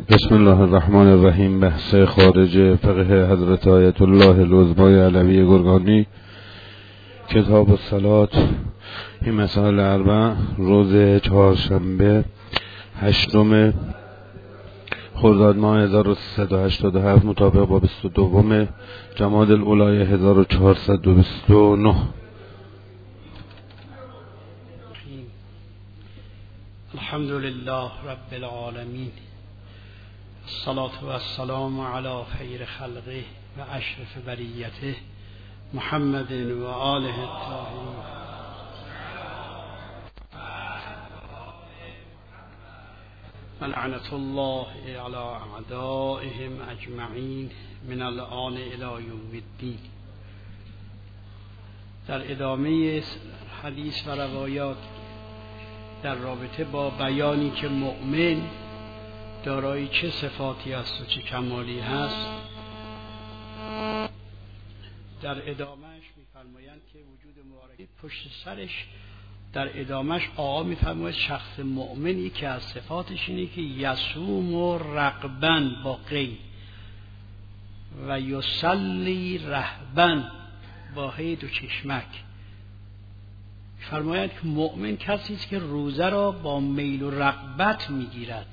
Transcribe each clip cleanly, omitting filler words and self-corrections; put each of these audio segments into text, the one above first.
بسم الله الرحمن الرحیم. بحث خارج فقه حضرت آیت الله العظمای علوی گرگانی، کتاب الصلات، این مسائل اربع، روز چهارشنبه 8 خرداد ماه 1387 مطابق با 22 جمادی الاولی 1429. الحمد لله رب العالمین، الصلاة والسلام علی خیر خلقه و اشرف بریته محمد و آله الطاهرین. لعنة الله علی اعدائهم اجمعین من الآن الی یوم الدین. در ادامه حدیث و روایات در رابطه با بیانی که مؤمن دارای چه صفاتی است و چه کمالی هست، در ادامهش می‌فرمایند که وجود مبارک پشت سرش، در ادامهش آقا می‌فرماید شخص مؤمنی که از صفاتش اینه که یصوم و رغبن با قین و یصلی رهبن با هید و چشمک. فرماید که مؤمن کسی است که روزه را با میل و رغبت میگیرد،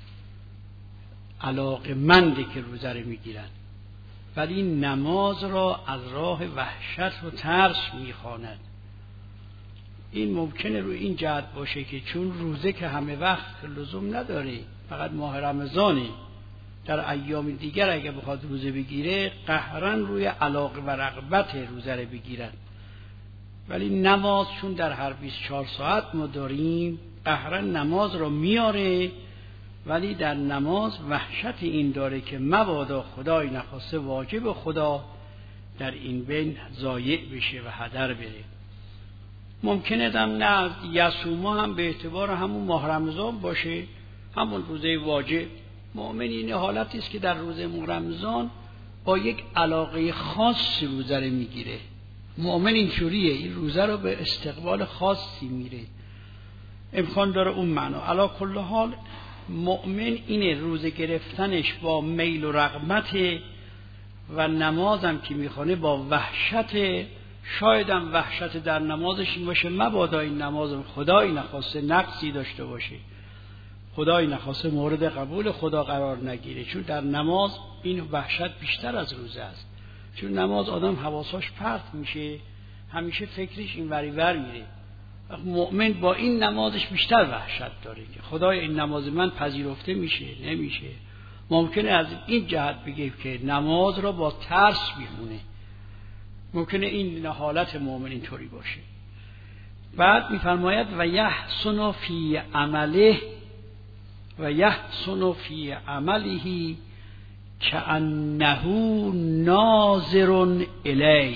علاقه‌منده که روزه را میگیرد، ولی نماز را از راه وحشت و ترس میخواند. این ممکنه روی این جهت باشه که چون روزه که همه وقت لزوم نداره، فقط ماه رمضانه، در ایام دیگر اگه بخواد روزه بگیره قهرن روی علاقه و رغبت روزه را بگیرد. ولی نماز چون در هر 24 ساعت ما داریم، قهرن نماز را میاره، ولی در نماز وحشت این داره که مبادا خدای نخواسته واجب خدا در این بین ضایع بشه و هدر بره. ممکنه نه یصوما هم به اعتبار همون ماه رمضان باشه، همون روزه واجب. مؤمن این حالتی است که در روزه رمضان با یک علاقه خاص روزه رو میگیره. مؤمن اینجوریه، این روزه رو به استقبال خاصی میره، امکان داره اون معنا. علی کل حال مؤمن اینه روزه گرفتنش با میل و رغبت و نمازم که میخونه با وحشت. شاید هم وحشت در نمازش این باشه مبادا این نماز خدای نخواسته نقصی داشته باشه، خدای نخواسته مورد قبول خدا قرار نگیره، چون در نماز این وحشت بیشتر از روزه است. چون نماز آدم حواساش پرت میشه، همیشه فکرش این وری ور میره. مؤمن با این نمازش بیشتر وحشت داره که خدای این نماز من پذیرفته میشه نمیشه. ممکنه از این جهت بگه که نماز را با ترس میخونه، ممکنه این حالت مؤمن اینطوری باشه. بعد میفرماید و یحسن فی عمله و یحسن فی عمله کأنه ناظر الی،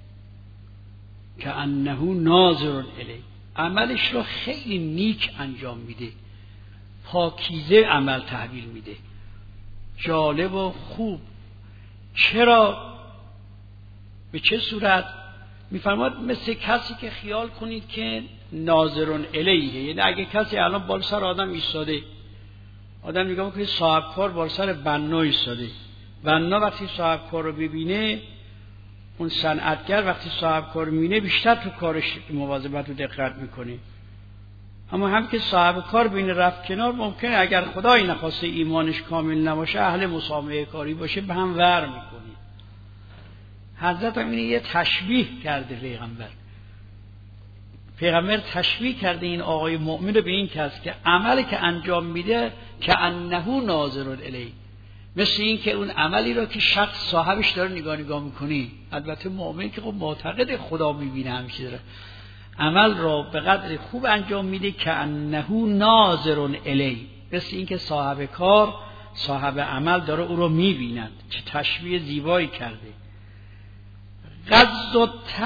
کأنه ناظر الی. عملش رو خیلی نیک انجام میده، پاکیزه عمل تحویل میده، جالب و خوب. چرا؟ به چه صورت؟ میفرماد مثل کسی که خیال کنید که ناظرون الیه، یعنی اگه کسی الان بالا سر آدم ایستاده، آدم میگه که صاحب کار بالا سر بنا ایستاده، بنا وقتی صاحب کار رو ببینه، اون صنعتگر وقتی صاحب کار میبینه بیشتر تو کارش مواظبت و دقت میکنه. اما هم که صاحب کار بین رفت کنار، ممکنه اگر خدای نخواسته ایمانش کامل نباشه، اهل مسامحه کاری باشه، به هم ور میکنه. حضرت هم اینه یه تشبیه کرده پیغمبر تشبیه کرده این آقای مؤمن رو به این کس که عملی که انجام میده که انه ناظر الی، مثل این که اون عملی رو که شخص صاحبش داره نگاه میکنی. البته مؤمن که خب معتقد خدا میبینه، همیشه داره عمل را به قدر خوب انجام میده که انه ناظر الی، مثل این که صاحب کار، صاحب عمل داره او رو میبیند. چه تشبیه زیبایی کرده. غض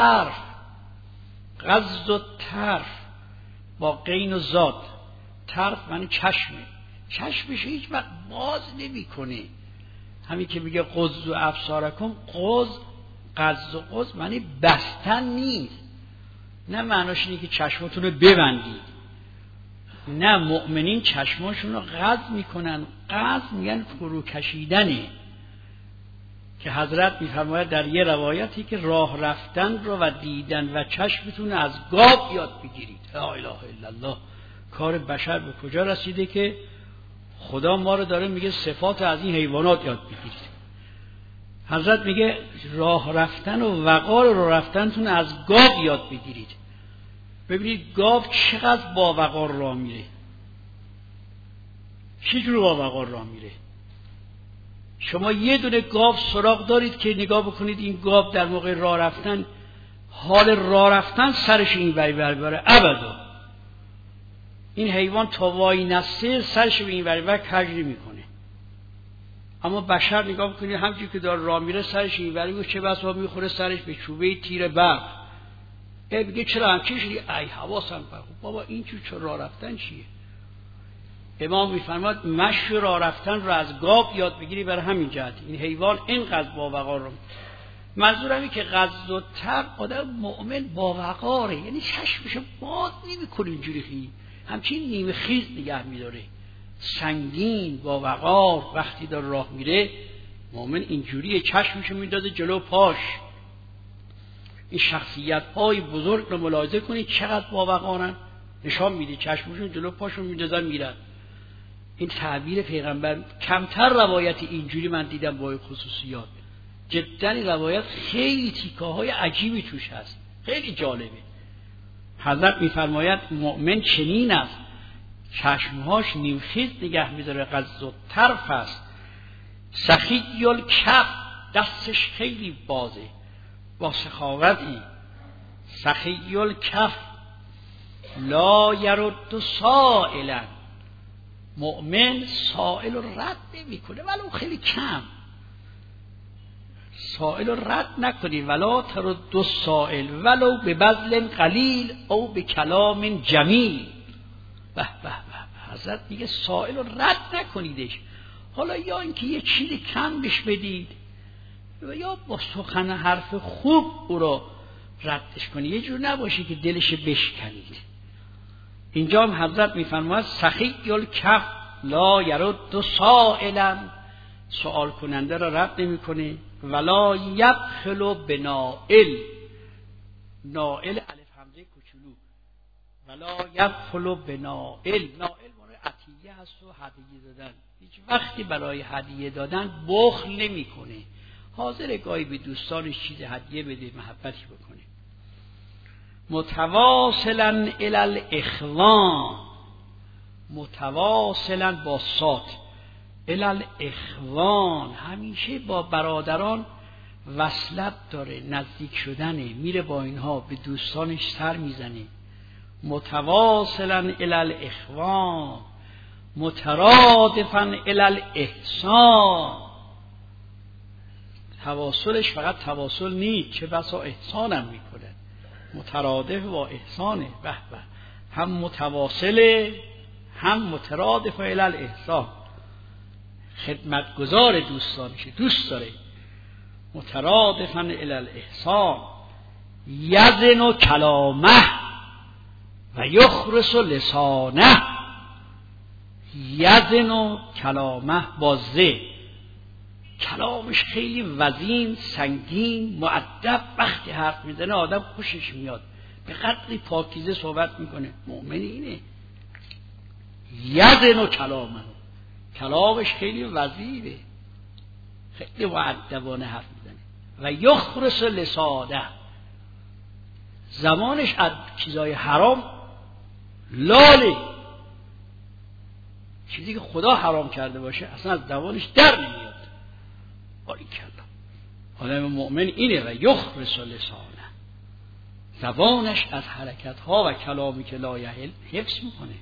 الطرف با قین و زاد، طرف معنی چشمه، چشمش هیچ وقت باز نمی کنه. همین که میگه غض و ابصارکم، غض و غض معنی بستن نیست، نه معناش اینه که چشمتون رو ببندید. نه، مؤمنین چشماشون رو غض میکنن. غض میگن فرو کشیدنه، که حضرت میفرماید در یه روایتی که راه رفتن رو و دیدن و چشمتون از گاو یاد بگیرید. لا اله الا الله. کار بشر به کجا رسیده که خدا ما رو داره میگه صفات از این حیوانات یاد بگیرید. حضرت میگه راه رفتن و وقار رو رفتنتون از گاو یاد بگیرید. ببینید گاو چقدر با وقار راه میره، چجور با وقار راه میره. شما یه دونه گاو سراغ دارید که نگاه بکنید این گاو در موقع راه رفتن، حال راه رفتن سرش این وری بره ابدا. این حیوان تا وای نسته سرش به این وری بر کج نمیکنه. اما بشر نگاه بکنید همچون که داره راه میره سرش این وری، چه بسا میخوره سرش به چوبه تیر برق. بگه چرا همچین شدی؟ ای حواسم بر بابا این چه راه رفتن چیه؟ امام میفرماد مشی راه رفتن رو از گاو یاد بگیری. برای همین جهت این حیوان اینقدر با وقار رو. منظورم اینه که غض و طبع آدم مؤمن با وقاره، یعنی چشمشو باز نمیکنه اینجوری خیلی همچین نیمه خیز نگه میداره، سنگین با وقار. وقتی داره راه میره مؤمن اینجوری چشمشو میندازه جلو پاش. این شخصیت های بزرگ رو ملاحظه کنید چقدر با وقارن، نشان میده چشمشون جلو پاشون میندازن میرن. این تعبیر پیغمبر کمتر روایت اینجوری من دیدم با خصوصیات. جدا این روایت خیلی تیکه های عجیبی توش هست، خیلی جالبه. حضرت میفرماید مؤمن چنین است، چشمهاش نیمخیز نگه میداره، غض و طرف است، سخی الکف، دستش خیلی بازه با سخاوتی. سخی الکف لا یرد سائلا، مؤمن سائل رو رد نمی کنه ولو خیلی کم. سائل رو رد نکنی، ولا ترد سائل ولو به بذل قلیل او به کلام جمیل. به به به، حضرت میگه سائل رو رد نکنیدش. حالا یا اینکه یه چیز کم بهش بدید یا با سخن حرف خوب او رو ردش کنی، یه جور نباشی که دلش بشکنید. اینجا هم حضرت میفرماید سخی الکف لا یرد سائلا، سوال کننده را رد نمیکنه. ولا یبخل بنائل، نائل الف همزه کوچولو، ولا یبخل بنائل. نائل برای عطیه هست و هدیه دادن، هیچ وقتی برای هدیه دادن بخل نمیکنه، حاضر گاهی به دوستانش چیز هدیه بده، محبتی بکنه. متواصلا الی الاخوان، متواصلا با صاد، الی الاخوان، همیشه با برادران وصلت داره، نزدیک شدنه، میره با اینها به دوستانش سر میزنه. متواصلا الی الاخوان مترادفا الی الاحسان. تواصلش فقط تواصل نیست، چه بسا احسانم میکنه، مترادف با احسانه. به به، هم متواصله هم مترادف الی الاحسان، خدمتگزار دوستانشه، دوست داره. مترادفا الی الاحسان یزن کلامه و یخرس لسانه. یزن کلامه با ز، کلامش خیلی وزین، سنگین، مؤدب. وقتی حرف میزنه آدم خوشش میاد، به قدری پاکیزه صحبت میکنه. مؤمن اینه، یزن کلامه، کلامش خیلی وزینه، خیلی مؤدبانه حرف میزنه. و یخرس لسانه، زمانش از چیزای حرام لاله، چیزی که خدا حرام کرده باشه اصلا از زبانش در نمیاد. باریکلا، آدم مؤمن اینه. و یخرس لسانه، زبانش از حرکت‌ها و کلامی که لا یحل حفظ میکنه.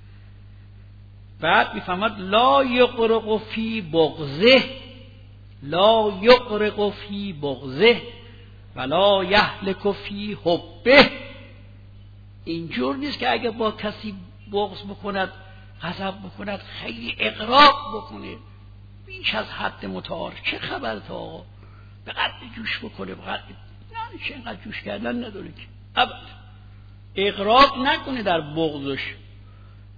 بعد میفهمد لا یغرق فی بغضه، لا یغرق فی بغضه ولا یهلک فی حبه. اینجور نیست که اگه با کسی بغض بکند، غضب بکند، خیلی اغراق بکنه بیش از حد متعال. چه خبرت آقا؟ به قدر جوش بکنه، به قدر نه، چه اینقدر جوش کردن نداره که ابدا. اغراق نکنه در بغضش،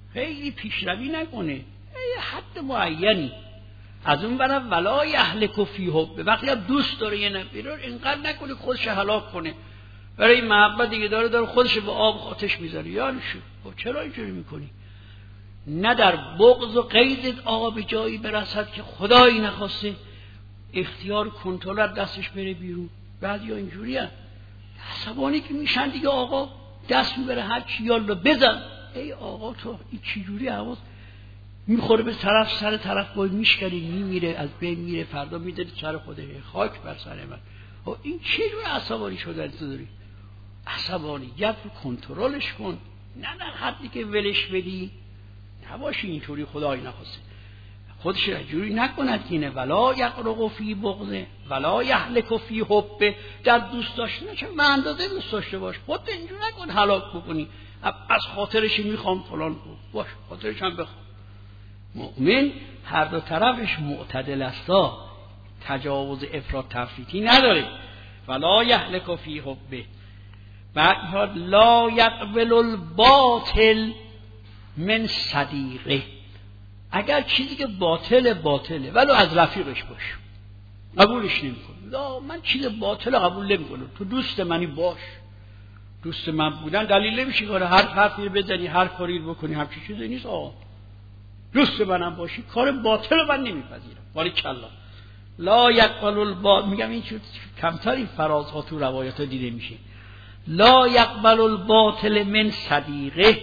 خیلی پیشروی نکنه، حد معینی. از اون برم ولا یهلک فی حب، وقتی هم دوست داره یه نفر رو اینقدر نکنه خودش هلاک کنه، برای محبت دیگه داره خودش به آب آتش میذاره. یعنی شو چرا اینجوری میکنی؟ نه در بغض و قیدت آقا به جایی برسد که خدایی نخواسته اختیار کنترل دستش بره بیرون. بعضیا اینجوری هست عصبانی که میشن دیگه آقا دست میبره هر چی یالا بزن. ای آقا تو این چی جوری حواس میخوره به طرف، سر طرف باید میشکنه، میمیره، از بین میره، فردا میداری سر خوده، خاک بر سر من. این چه جور عصبانی شدن تو داری؟ عصبانیت رو کنترلش کن، نه در حدی که ولش بدی. نباشی اینطوری خدای نخواسته خودش جوری نکند که اینه ولا یقرق فی بغضه ولا یهلک فی حبه. در دوست داشتن چه به اندازه دوست داشته باش، خودت اینجوری نکن هلاک بکنی از خاطرش میخوام فلان باش، خاطرش هم بخوام. مؤمن هر دو طرفش معتدل است، تجاوز افراط تفریطی نداره. ولا یهلک فی حبه. بعد لا یقبل الباطل من صدیقه. اگر چیزی که باطله ولو از رفیقش باش قبولش نمیکنه. لا من چیز باطل قبول نمیکنم، تو دوست منی باش. دوست من بودن دلیل نمیشه که هر حرفی بزنی، هر کاری بکنی، همچین چیزی نیست. آقا دوست منم باشی، کار باطل من نمیپذیرم. ولی کلا لا یقبل الباطل، میگم این چیز کمتر این فرازها تو روایات دیده میشه. لا یقبل الباطل من صدیقه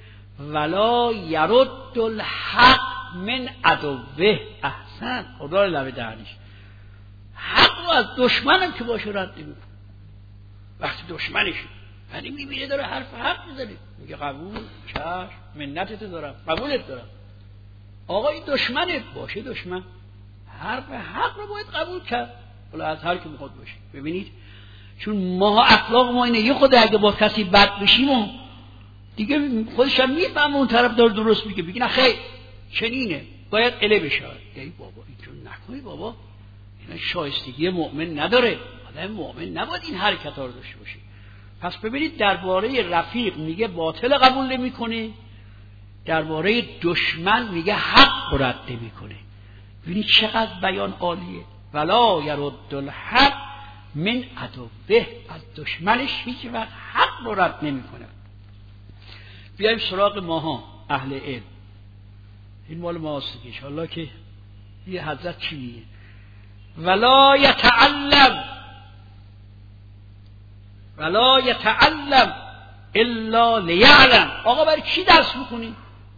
ولا یرد الحق من عدوه. احسن، خدا لب دهنش. حق رو از دشمنم که باشه رد نمیکنه. وقتی دشمنشه یعنی میبینه داره حرف حق میزنه، میگه قبول، چشم، منتت دارم، قبولت دارم. آقا این دشمنت باشه، دشمن حرف حق رو باید قبول کرد، ولی از هر کی میخواد باشه. ببینید چون ما اخلاق ما اینه، یه خود اگه با کسی بد بشیم و دیگه خودش هم میفهمه اون طرف داره درست میگه، بگی نه خیر چنینه باید اله بشه. ای بابا اینجور نکنی بابا، این شایستگی مؤمن نداره. آدم مؤمن نباید این حرکت ها رو داشته باشه. پس ببینید درباره رفیق میگه باطل قبول نمیکنه، درباره دشمن میگه حق رد نمیکنه. ببینید چقدر بیان عالیه. ولا یرد الحق من عدوه، از دشمنش هیچ وقت حق رو رد نمیکنه. بیایم سراغ ماها اهل علم. این مال ماست ان شاء الله که یه حضرت چی میگه؟ ولا یتعلم الا لیعلم. آقا برای چی درس میکنی؟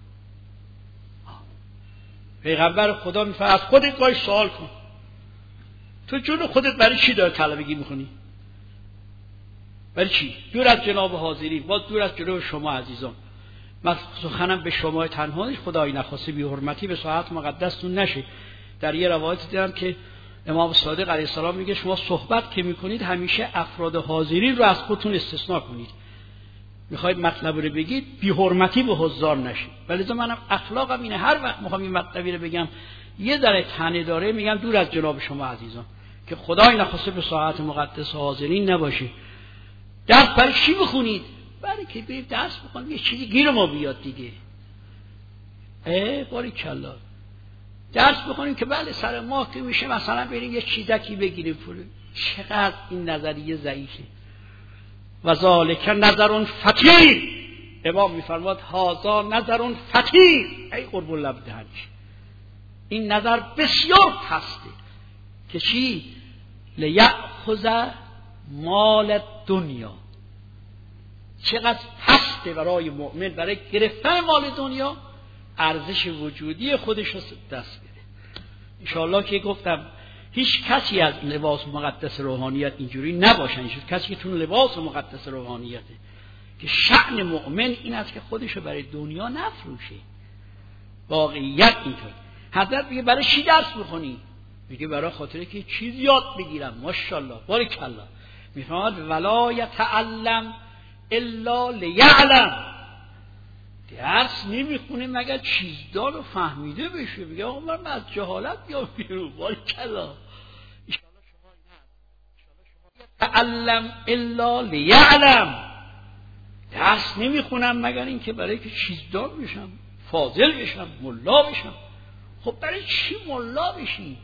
پیغمبر خدا میفرماید از خودت باید سوال کن. تو جون خودت برای چی داره طلبگی میکنی؟ برای چی؟ دور از جناب حاضرین، باز دور از جناب شما عزیزان. من سخنم به شما تنها نیست، خدایی نخواسته بی حرمتی به ساعت مقدستون نشه. در یه روایت دیدم که امام صادق علیه السلام میگه شما صحبت که میکنید همیشه افراد حاضرین رو از خودتون استثناء کنید. میخواید مطلب رو بگید بی حرمتی به حضار نشید. ولی منم اخلاقم اینه، هر وقت میخوام این مطلبی رو بگم یه ذره طعنه داره میگم دور از جناب شما عزیزان، که خدای نخواسته به ساعت مقدس حاضرین نباشه. درس برای چی بخونید؟ برای که برید درس بخونید یه چیزی گیر ما بیاد دیگه. باری کلا درس بخونیم که بله سر ما که میشه مثلا بریم یه چیزکی بگیریم پول. چقدر این نظریه ضعیفه. و ذالک نظر فتیر. امام میفرماد هذا نظر فتیر. ای قرب لب دهنش، این نظر بسیار پسته که چی؟ لیأخذ مال دنیا. چقدر پسته برای مؤمن برای گرفتن مال دنیا ارزش وجودی خودش رو دست بده. انشاءالله که گفتم هیچ کسی از لباس مقدس روحانیت اینجوری نباشن. کسی که تون لباس مقدس روحانیته که شأن مؤمن این است که خودش رو برای دنیا نفروشه. واقعیت اینطور. حضرت میگه برای چی درس میخونی؟ میگه برای خاطره که چیز یاد بگیرم. ماشاءالله بارک الله. میفرماد ولا یتعلم الا لیعلم. درس نمیخونه مگر چیزدار رو فهمیده بشه. میگه آقا من از جهالت بیام بیرون. بارک الله. تعلم الا لیعلم. درس نمیخونم مگر این که برای که چیزدار بشم، فاضل بشم، ملا بشم. خب برای چی ملا بشی؟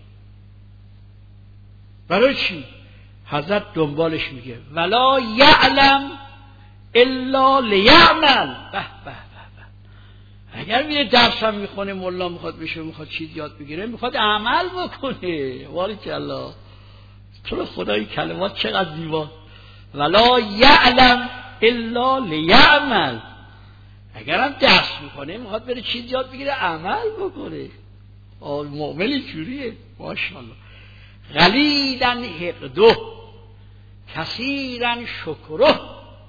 برای چی؟ حضرت دنبالش میگه ولا یعلم الا لیعمل. به به به. اگر میره درس هم میخونه، ملا میخواد بشه، میخواد چیز یاد بگیره، میخواد عمل بکنه. بارکالله. تو خدای کلمات چقدر زیبا. ولا یعلم الا لیعمل. اگر هم درس میکنه میخواد بره چیز یاد بگیره، عمل بکنه. مؤمن جوریه. ماشاءالله. قلیلا حقده کثیرا شکره.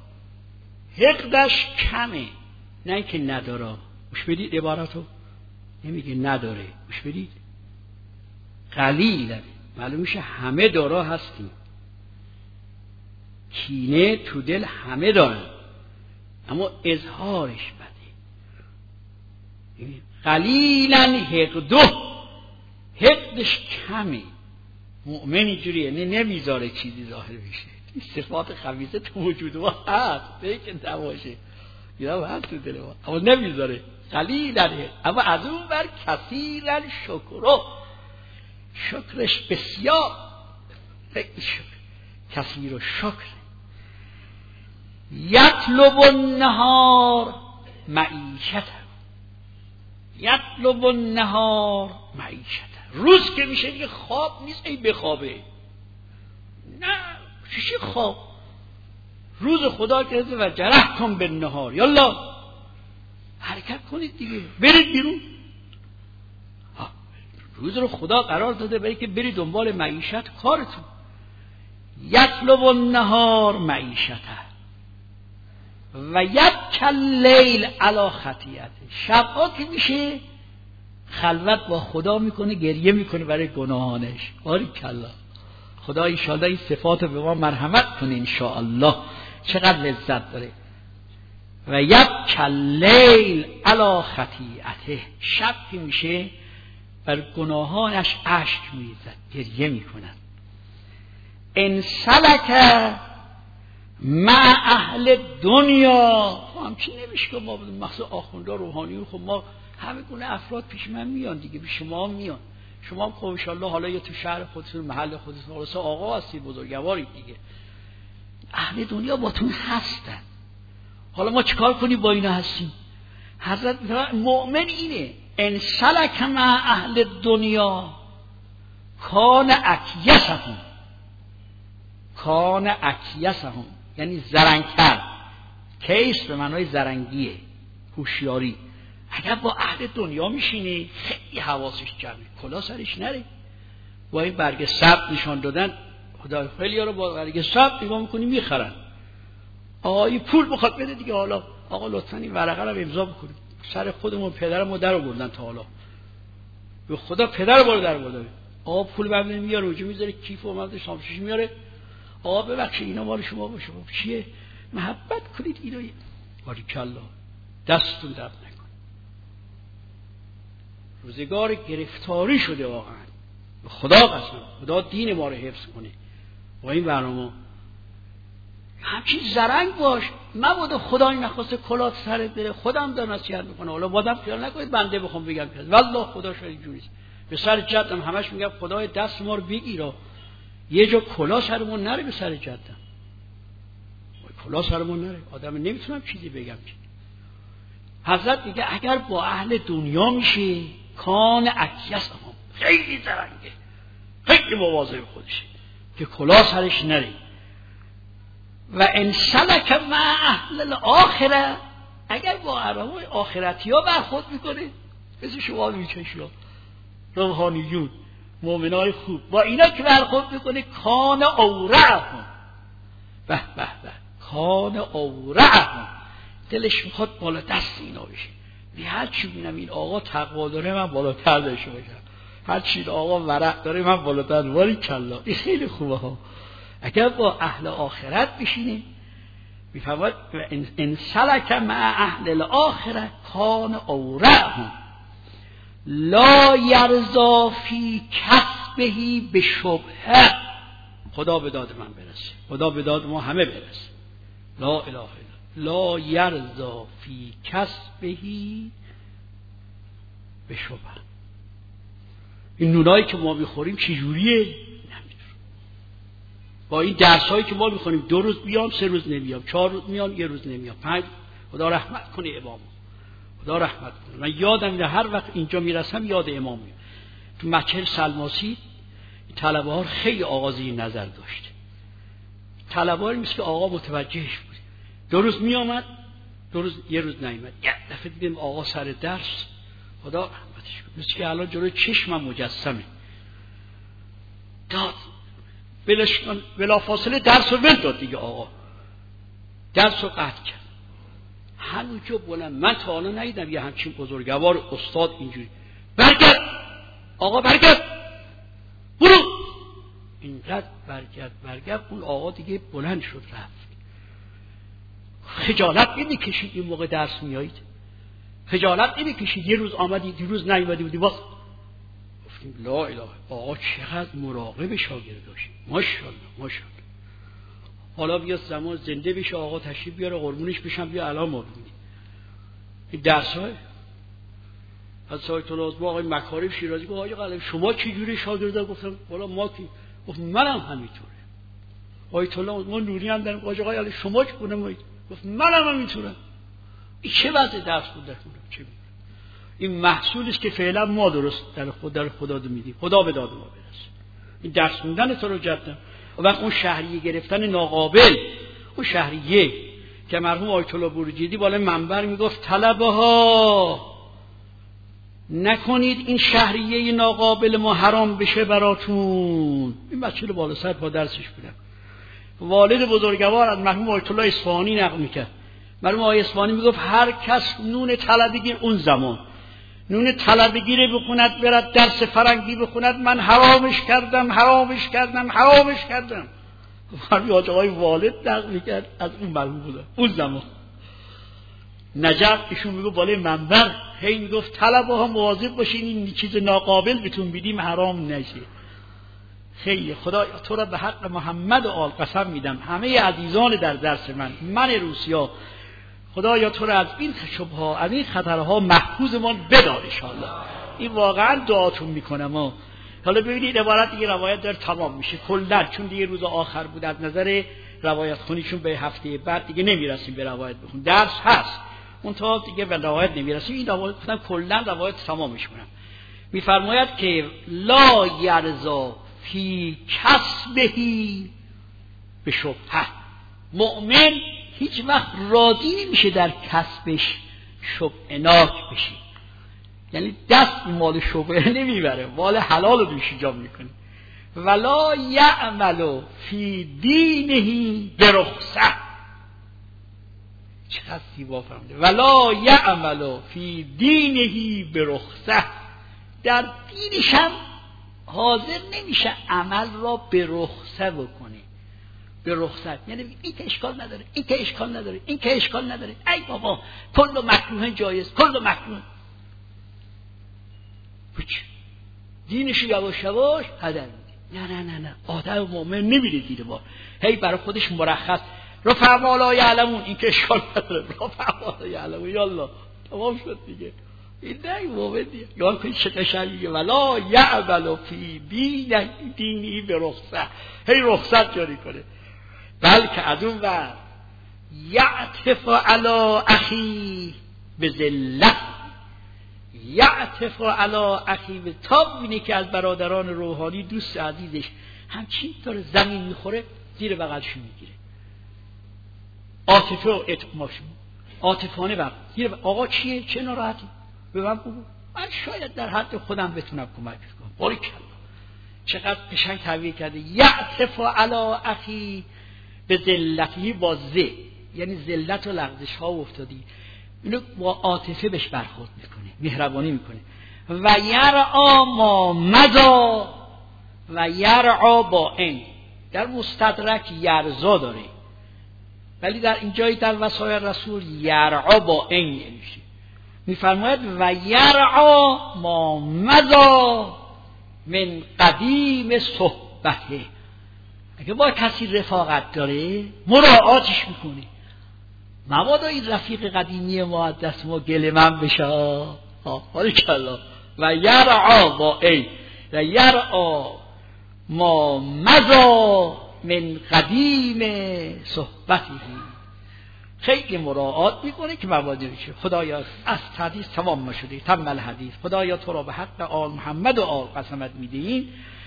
حقدش کمه، نه اینکه نداره. گوش بدید عبارتو، نمیگه نداره. گوش بدید. قلیلا معلوم میشه همه دارا هستیم. کینه تو دل همه دارن، اما اظهارش بده. قلیلا حقده، حقدش کمه. مؤمن اینجوریه، نمیذاره چیزی ظاهر بشه. این صفات خبیثه تو وجود ما هست، نه که نباشه. اینا هست تو دل ما، اما نمیذاره. قلیلا، اما از اون بر کثیرا شکره، شکرش بسیار. خیلی شکر، کثیر و شکر. یطلب النهار معیشته، یطلب النهار معیشته. روز که میشه دیگه خواب نیست ای بخوابه. نه، چی خواب؟ روز خدا که هست و جرح کن به نهار. یالا حرکت کنید دیگه، برید بیرون. روز رو خدا قرار داده برای که برید دنبال معیشت، کارتون. یطلب النهار معیشته و یبکی اللیل علی خطیئته. شبها که میشه خلوت با خدا میکنه، گریه میکنه برای گناهانش. باریکالله. خدا انشاءالله این صفات به ما مرحمت کنه انشاءالله. چقدر لذت داره. و یبکی اللیل علی خطیئته. شب که میشه بر گناهانش اشک میریزد، گریه میکنند. ان سلک مع اهل دنیا. همچین نمیشه که ما مخصوص آخونده روحانیون، خب ما همه گونه افراد پیش من میان دیگه، به شما میان. شما هم خب انشاءالله حالا یا تو شهر خودتون، محل خودتون، خلاص آقا هستید، بزرگوارید دیگه. اهل دنیا باتون هستن. حالا ما چیکار کنیم با اینا هستیم؟ حضرت مؤمن اینه ان سلک مع اهل دنیا کان اکیسهم. کان اکیسهم یعنی زرنگتر. کیس به معنای زرنگیه، هوشیاری. اگر با اهل دنیا میشینی خیلی حواسش جمعه، کلا سرش نره. با این برگ ثبت نشان دادن، خدا خیلی ها رو با برگ ثبت نگاه میکنی میخرن. آقای پول بخواد بده دیگه، حالا آقا لطفا این ورقه رو امضا بکنید. سر خودمون پدرمو در آوردن تا حالا. به خدا پدر بارو در آوردن. آقا پول ببینه میاره اونجا میذاره کیف و مبد شامشش میاره. آقا ببخشید اینا مال شما باشه. چیه؟ محبت کنید اینو. باریکالله. دستتون درد نکنه. روزگار گرفتاری شده واقعا. خدا قسم، خدا دین ما رو حفظ کنه. با این برنامه همچین زرنگ باش. مبادا خدای نخواسته کلات سرت بره، خودم دار نصیحت میکنه. حالا بادم خیال نکنید بنده بخوام بگم که والله خدا شاید اینجوریه. به سر جدم همش میگم خدای دست ما رو بگیره، یه جا کلا سرمون نره به سر جدم. کلا سرمون نره. آدم نمیتونم چیزی بگم که. حضرت میگه اگر با اهل دنیا میشه کان اکیس هم خیلی زرنگه، خیلی مواظب خودشه که کلا سرش نره. و ان سلک مع اهل الاخره، اگر با ارواح آخرتی ها برخورد میکنه، مثل شما میکشی ها روحانیون مؤمنای خوب، با اینا که برخورد میکنه کان اورعهم. به به به. کان اورعهم. دلش میخواد بالا دست اینا بشه. هر چی بینم این آقا تقوا داره من بالاتر داشته باشم، هر چی آقا ورع داره من بالاتر. باریکالله. این خیلی خوبه ها. اگر با اهل آخرت بشینه میفهمد ان سلک مع اهل الاخره کان اورعهم لا یرضا فی کسبه بشبهه. خدا به داد من برسه، خدا به داد ما همه برسه. لا اله الا لا یرضا فی کسبه به شبه. این نونایی که ما میخوریم چه جوریه؟ نمیدونم. با این درسایی که ما میخونیم 2 روز بیام 3 روز نمیام، 4 روز میام 1 روز نمیام، 5. خدا رحمت کنه امام، خدا رحمت کنه. من یادم میاد هر وقت اینجا میرسم یاد امام میاد. تو مکه سلماسی طلبه ها خیلی آغازی نظر داشت. طلبه ها مثل که آقا متوجهش بود. 2 روز میامد 2 روز 1 روز نیامد. یک دفعه دیدم آقا سر درس خدا رحمتش کنه مثل که الان جلوی چشمم مجسمه داد بلافاصله درس رو ول داد دیگه. آقا درس رو قطع کرد. همونجا بلند من تا حالا ندیدم یه همچین بزرگوار استاد اینجوری برگرد آقا برگرد برو اینقدر برگرد. اون آقا دیگه بلند شد رفت. خجالت نمی‌کشید این موقع درس میایید؟ خجالت نمی‌کشید؟ 1 روز آمدی 2 روز نیومدی بودی باز گفتیم لا اله. آقا چقدر مراقب شاگرداش. ماشاءالله. حالا بیا زمان زنده بشه آقا تشریف بیاره قربونش بشم بیا الان ما ببینیم این درس‌های از سایت العظما آقای مکارم شیرازی گفت آقای قلم شما چه جوری شاگردا؟ گفتم والا ما کی؟ گفت منم همینطوره. آیت الله ما نوری هم دارم. آقای علی شما چه کنم؟ گفت منم همینطورم. این چه وضع درس بود در خودم؟ چه می‌دونم. این محصولی است که فعلا ما درست در خدا میدیم. خدا به داد ما برسه. این درس خوندن تو رو جدن. و وقت اون شهریه گرفتن ناقابل، اون شهریه که مرحوم آیت الله بروجردی بالا منبر میگفت طلبه ها نکنید این شهریه ناقابل ما حرام بشه براتون. این بچه رو بالا سر پا درسش بودم. والد بزرگوار از مرحوم آیت الله اصفهانی نقل میکرد. مرحوم آیت اصفهانی میگفت هر کس نون طلبگی اون زمان نون طلبگی رو بخوند برد درس فرنگی بخوند من حرامش کردم. مرحوم آقای والد نقل میکرد از اون مرحوم بود اون زمان. نجف ایشون میگه بالای منبر هی میگفت طلبه ها مواظب باشین این چیز ناقابل بهتون بدیم حرام نشه. خیلی خدا تو را به حق محمد و آل قسم میدم همه عزیزان در درس من روسیا خدایا تو را از این شبهه از این خطرها محفوظمان بدار ان شاء الله. این واقعا دعاتون میکنم. حالا ببینید عبارت دیگه روایت داره تمام میشه کلا چون دیگه روز آخر بود از نظر روایت خونیشون به هفته بعد دیگه نمیرسیم به روایت بخون. درس هست اون تا دیگه به روایت نمیرسیم. این روایت خودم کلا روایت تمامش کنم. میفرماید که لا یرضا فی کسبهی به شبهه. مؤمن هیچ وقت راضی نمیشه در کسبش شبهناک بشه. یعنی دست مال شبهه نمیبره مال حلال رو دوش جا میکنه. ولا یعمل فی دینه برخصه. چقدر زیبا فرموده. ولا یعمل فی دینه برخصه. در دینش هم حاضر نمیشه عمل را به رخصه بکنه. به رخصت یعنی این که اشکال نداره این که اشکال نداره این که اشکال نداره ای بابا کل مکروه جایز کل مکروه. دینش یواش یواش هدر میده. نه آدم مومن نمیره دیره با هی برای خودش مرخص رفع لا یعلمون این که اشکال نداره رفع لا یعلمون یالله تمام شد دیگه. این نه مومن دیگه یا کنی چه قشنگه ولا یعمل فی دینی به رخصت هی رخصت جاری کنه. بلکه از اون ور یعطف علی اخی به ذلت یعطف علی اخی به تا ببینه که از برادران روحانی دوست عزیزش همچین داره زمین میخوره زیر بغلش میگیره. عاطفه و اطماشون عاطفانه بغل زیر آقا چیه چه ناراحتی به من بگو من شاید در حد خودم بتونم کمک کنم. باریکلا چقدر قشنگ تعبیر کرده. یعطف علی اخی به ذلتی با یعنی ذلت و لغزش ها افتادی اینو با عاطفه بهش برخورد میکنه مهربانی میکنه. و یرعا ما مضا و یرعا با این در مستدرک یرزا داره ولی در اینجایی در وصایای رسول یرعا با این نمیشه. میفرماید و یرعا ما مضا من قدیم صحبته. اگه با کسی رفاقت داره مراعاتش میکنه. مبادا این رفیق قدیمی ما از دست ما گله من بشه. باریکلا و یرعا با ای و یرعا ما مضا من قدیم صحبتی، خیلی مراعات میکنه که مبادی بشه. خدایا از حدیث تمام شده، تم الحدیث. خدایا تو را به حق آل محمد و آل قسمت میدهیم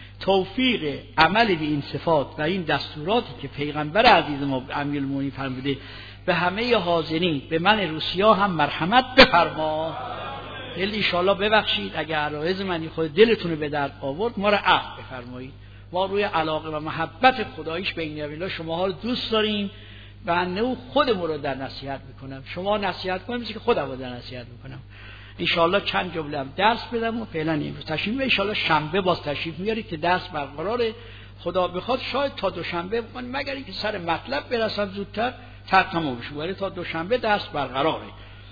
توفیق عمل به این صفات و این دستوراتی که پیغمبر عزیز ما امیرالمومنین فرموده به همه حاضرین، به من روسیا هم مرحمت بفرما. دل ایشالله ببخشید اگر عرایض منی خود دلتون به درد آورد، ما را عفو بفرمایید. ما روی علاقه و محبت خداییش به این نبیلا شماها رو دوست داریم و نه خودمون رو در نصیحت میکنم. شما نصیحت کنید مثل که خودم رو در نصیحت میکنم. انشالله چند جمله هم درس بدم و فعلا امروز تشریف، انشالله شنبه باز تشریف میارید که درس برقراره. خدا بخواد شاید تا دوشنبه بکنیم، مگر اینکه سر مطلب برسم زودتر تمام بشه، ولی تا دوشنبه درس برقراره.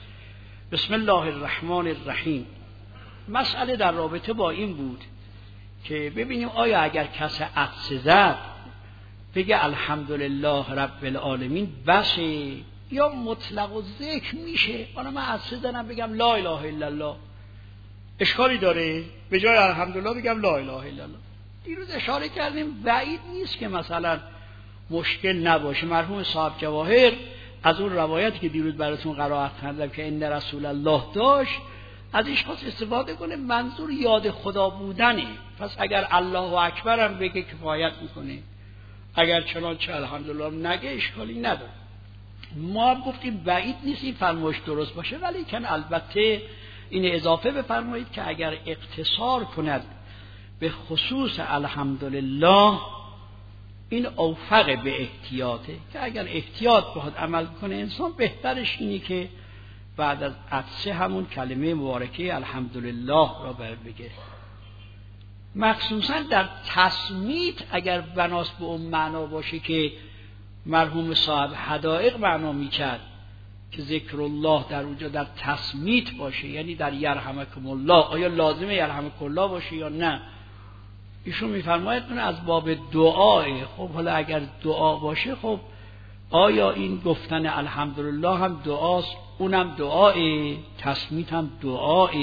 بسم الله الرحمن الرحیم. مسئله در رابطه با این بود که ببینیم آیا اگر کسی عطسه زد بگه الحمدلله رب العالمین بسه یا مطلق و ذکر میشه؟ حالا من عطسه زدم بگم لا اله الا الله، اشکالی داره؟ به جای الحمدلله بگم لا اله الا الله. دیروز اشاره کردیم بعید نیست که مثلا مشکل نباشه. مرحوم صاحب جواهر از اون روایتی که دیروز براتون قرائت کردم که ان رسول الله داشت، ازش خواست استفاده کنه، منظور یاد خدا بودنه. پس اگر الله اکبر هم بگه کفایت میکنه، اگر چنانچه الحمدلله نگه اشکالی نداره. ما گفتیم بعید نیست این فرمایش درست باشه، ولی کن البته این اضافه بفرمایید که اگر اقتصار کند به خصوص الحمدلله این اوفق به احتیاطه، که اگر احتیاط بخواد عمل کنه انسان بهترش اینه که بعد از عطسه همون کلمه مبارکه الحمدلله را بگه. مخصوصا در تصمیت اگر بناس به اون معنا باشه که مرحوم صاحب حدائق معنا میکرد که ذکر الله در اونجا در تصمیت باشه، یعنی در یرحمکم الله، آیا لازمه یرحمکم الله باشه یا نه؟ ایشون میفرماید اون از باب دعاه. خب حالا اگر دعا باشه، خب آیا این گفتن الحمدلله هم دعاست؟ اونم دعاه، تصمیت هم دعاه.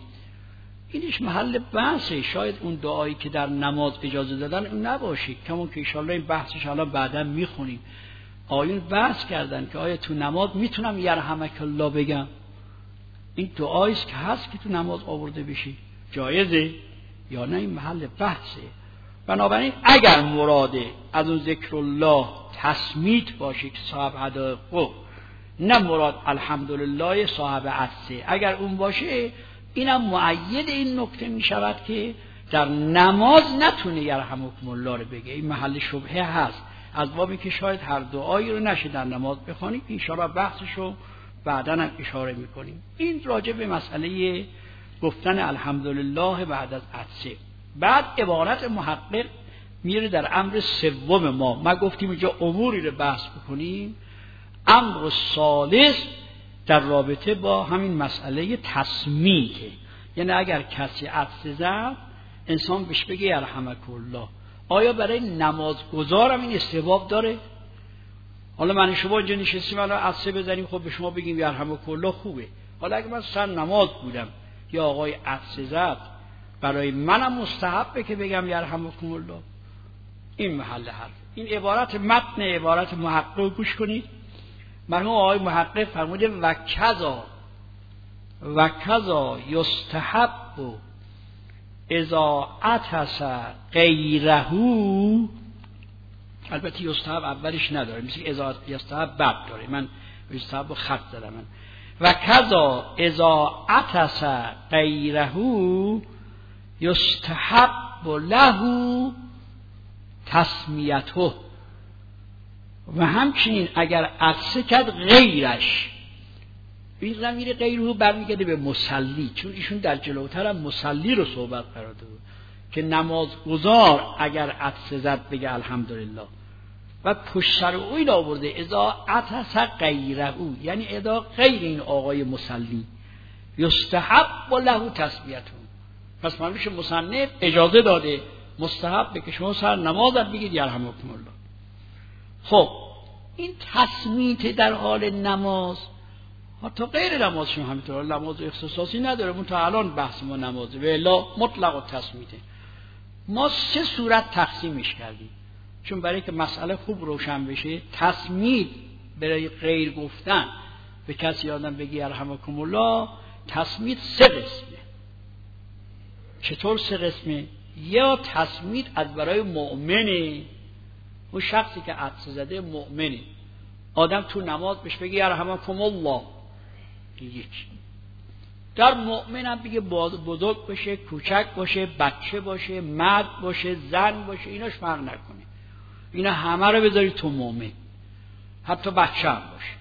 اینش محل بحثه. شاید اون دعایی که در نماز اجازه دادن اون نباشه، کمون که انشالله این بحثش الان بعدا میخونیم. آیون بحث کردن که آیا تو نماز میتونم یرحمک الله بگم؟ این دعاییست که هست که تو نماز آورده بشی، جایزه یا نه؟ این محل بحثه. بنابراین اگر مراده از اون ذکر الله تصمیت باشه که صاحب حدائق، نه مراد الحمدلله صاحب عطسه، اگر اون باشه اینم مؤید این نکته می شود که در نماز نتونه یرحمکم الله رو بگه. این محل شبهه هست، از بابی که شاید هر دعایی رو نشه در نماز بخونی، که ایشالا بحثشو بعداً هم اشاره میکنیم. این راجع به مسئله گفتن الحمدلله بعد از عطسه. بعد عبارت محقق میره در امر سوم ما گفتیم اینجا اموری رو بحث بکنیم. امر ثالث در رابطه با همین مسئله تصمیته، یعنی اگر کسی عطسه زد انسان بهش بگه یرحمک الله. آیا برای نمازگزارم این استحباب داره؟ حالا من شما اینجا نشستیم الان عطسه بزنیم، خب به شما بگیم یرحمک الله خوبه. حالا اگه من سر نماز بودم یا آقای عطسه زد، برای منم مستحبه که بگم یرحمکم الله؟ این محل حرف. این عبارت متن عبارت محقق گوش کنید. مرحوم آقای محقق فرموده و کذا یستحب اذا عطس غیره. البته یستحب اولش نداره، مثل اذا یستحب بعد داره. من یستحب خط زدم. من و کذا اذا عطس غیره یستحب له تسمیته. و همچنین اگر عطسه کرد غیرش، این ضمیر غیره برمیگرده به مصلی، چون ایشون در جلوتر هم مصلی رو صحبت قرار داد که نمازگزار اگر عطسه زد بگه الحمدلله. و پشت سر او این آورده اذا عطس غیره، یعنی اذا غیر این آقای مصلی یستحب له تسمیته. پس من میشه مصنف اجازه داده مستحب که شما سر نمازت بگید یرحمکم الله. خب این تصمیت در حال نماز، حتی غیر نمازشون همینطور، نماز اختصاصی نداره، اون تا الان بحث ما نمازه و الا مطلق و تصمیده. ما 3 صورت تقسیمش کردیم، چون برای که مسئله خوب روشن بشه. تصمید برای غیر گفتن به کسی آدم بگی ارحمکم الله، تصمید 3 قسمه. چطور 3 قسمه؟ یا تصمید از برای مؤمنه، اون شخصی که عطس زده مؤمنه، آدم تو نماز بهش بگی ارحمکم الله، یک. در مؤمن هم بگه بزرگ باشه، کوچک باشه، بچه باشه، مرد باشه، زن باشه، ایناش فرق نکنه، اینا همه رو بذاری تو مؤمن، حتی بچه هم باشه.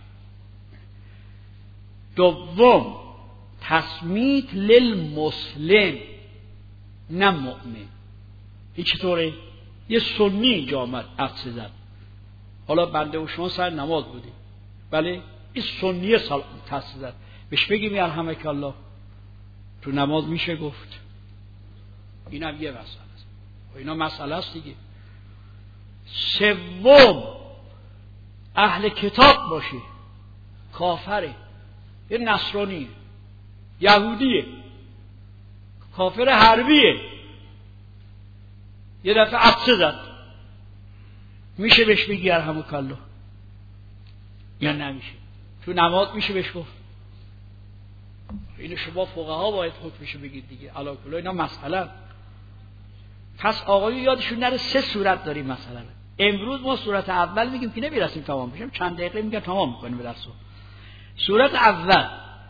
دوم تصمید للمسلم، نه مؤمن. این چطوره؟ یه سنی اینجا آمد عطس زد، حالا بنده و شما سر نماز بودیم، بله این سنی عطس زد، بهش بگیم یرحمک الله، تو نماز میشه گفت؟ اینم یه مسئله است و اینا مسئله است دیگه. سوم اهل کتاب باشه، کافره، یه نصرانیه، یهودیه، کافر حربیه، یه دفعه عطسه زد، میشه بهش بگی یرحمک الله یا نمیشه؟ تو نماز میشه بهش گفت؟ اینو شما فقها باید حکمشو بگید دیگه. علاکلا اینا مسئله. پس آقایون یادشون نره 3 صورت داریم مثلا. امروز ما صورت اول میگیم که نمیرسیم تمام بشیم، چند دقیقه میگم تمام میکنیم به درسو. صورت اول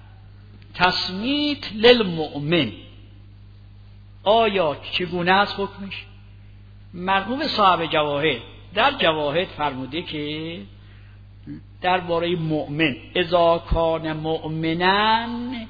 تصمیت للمؤمن، آیا چگونه است حکمش؟ مرحوم صاحب جواهر در جواهر فرموده که درباره مؤمن اذا کان مؤمنا،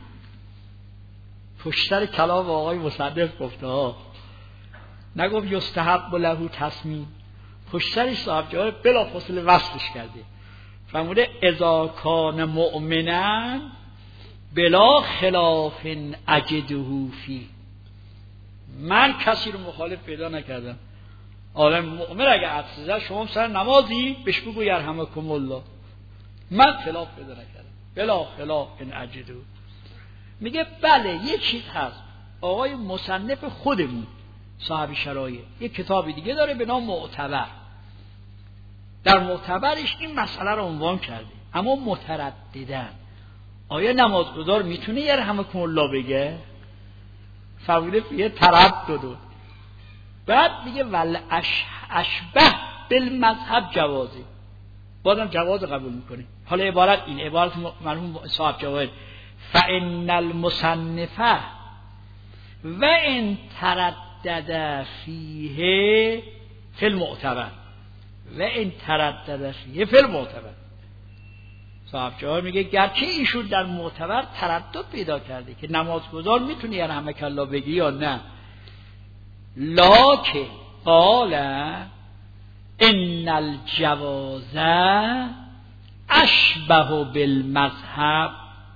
پشتر کلام آقای مصنف گفته ها، نگفت یستحب له تصمیم، پشترش صاحب جواهر بلافاصله وصلش کرده، فرموده اذا کان مؤمنا بلا خلاف اجده فی. من کسی رو مخالف پیدا نکردم، آدم مؤمن اگه عطس زد شما سر نمازی بهش بگو یرحمکم الله، من خلاف پیدا نکردم، بلا خلاف ان اجده. میگه بله یه چیز هست، آقای مصنف خودمون صاحب شرایع یک کتابی دیگه داره به نام معتبر، در معتبرش این مسئله رو عنوان کرده، اما مترددن آیا نمازگزار میتونه یرحمکم الله بگه؟ فرموده یه تردد. بعد میگه ول اشبه بالمذهب جوازی، بازم جواز قبول میکنه. حالا عبارت این عبارت مرحوم صاحب جواهر، فان المصنف و ان تردد فیه فی المعتبر و ان تردد فیه فی المعتبر. صاحب جواهر میگه گرچه ایشون در معتبر تردد پیدا کرده که نمازگزار میتونه یرحمک الله بگی یا نه، لکن قال ان الجواز اشبه بالمذهب،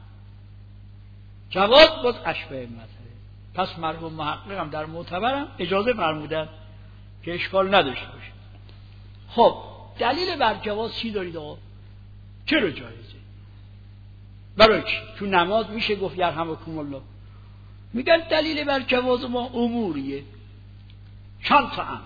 جواز بود اشبه بالمذهب. پس مرحوم محقق هم در معتبرم اجازه فرمودن که اشکال نداشته باشه. خب دلیل بر جواز چی دارید آقا؟ چرا جایزه؟ برای چی؟ تو نماز میشه گفت یرحمکم الله؟ میگن دلیل بر جواز ما اموریه، چند تا امر.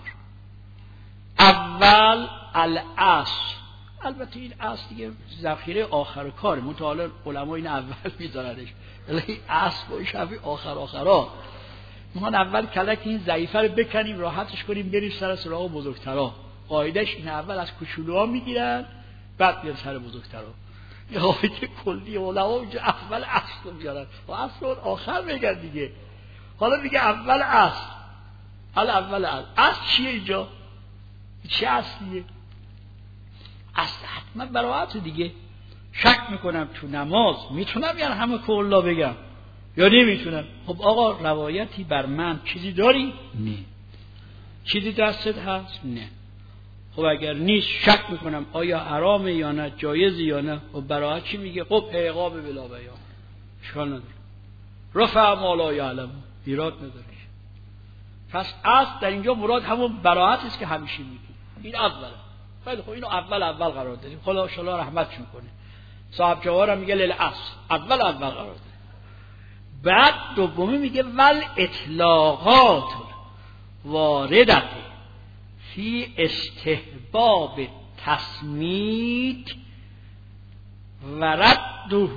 اول الاصل، البته این اصل دیگه ذخیره آخر کار، متعال علما این اول میذارنش، ولی اصل باشه همین آخرها. ما اول کلک این ضعیفه رو بکنیم راحتش کنیم بریم سر سراغ بزرگترا. قاعدش این اول از کوچولوها میگیرن بعد میان سر بزرگترا. یه قاعده کلی علما اونجا اول اصل رو میارن و اصل رو آخر میگن دیگه. حالا میگه اول اصل، اول اصل چیه اینجا؟ چه اصلیه؟ اصل حتما براعت دیگه. شک میکنم تو نماز میتونم یرحمک الله بگم یا نمیتونم؟ خب آقا روایتی بر من چیزی داری؟ نه. چیزی دستت هست؟ نه. خب اگر نیست شک میکنم آیا حرامه یا نه، جایزه یا نه. خب براعت چی میگه؟ خب عقاب بلا بیان، اشکال نداره، رفع ما لا یعلم، ایراد نداره. پس اصل در اینجا مراد همون براعت است که همیشه میگیم. این اوله. خیلی خب اینو اول قرار دادیم، خدا ان شاء الله رحمتشون کنه. صاحب جواهر میگه للعصر، اول قرار داره. بعد دومی میگه ول اطلاقات واردت فی استحباب تسمید و رده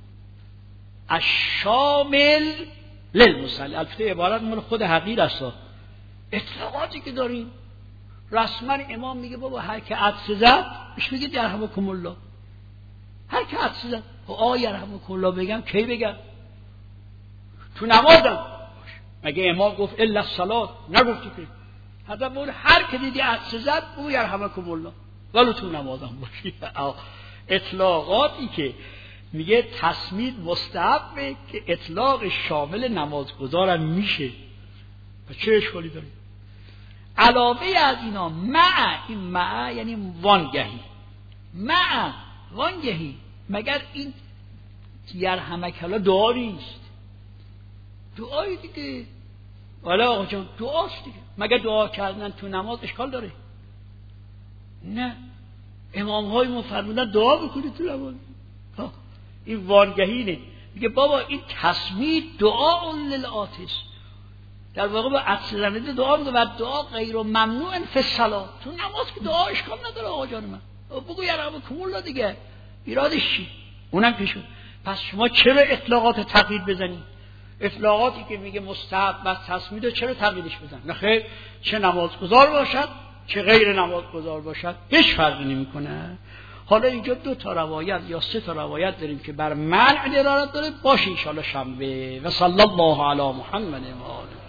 الشامل للمصلی. البته عبارت مال خود حقیر است. اطلاقاتی که داریم رسما امام میگه بابا هر که عطسه زد بهش میگه یرحمکم الله. هر که عطسه زد یرحمکم الله بگم کی بگم؟ تو نمازم مگه امام گفت الا الصلاه؟ نگفتی که حتی بقول هر که دیدی عطسه زد بگو یرحمکم الله ولو تو نمازم باشی. اطلاقاتی که میگه تسمید مستحبه که اطلاق شامل نمازگزارم میشه و چه اشکالی داره؟ علاوه از اینا این مع یعنی وانگهی، وانگهی مگر این یرحمک الله دعا نیست؟ دعایی دیگه. والا آقا جان دعاست دیگه. مگر دعا کردن تو نماز اشکال داره؟ نه. امام های ما فرمودن دعا بکنید تو نماز. این وانگهینه. میگه بابا این تسمید دعا للعاطس، در واقع با عطسه زننده دعا میگه و دعا غیر ممنوع فی الصلاه. تو نماز که دعا اشکال نداره آقا جان من. بگو یرحمکم الله دیگه. ایرادش چی؟ اونم که شد. پس شما چرا اطلاقات تقیید بزنید؟ اطلاقاتی که میگه مستحب و تسمید چرا تقییدش بزن؟ نه خیر، چه نمازگزار باشد چه غیر نمازگزار باشد هیچ فرقی نمیکنه. حالا اینجا 2 تا روایت یا 3 تا روایت داریم که بر منع دلالت داره. باشه ان شاء الله شنبه. و صلی الله علی محمد و آله.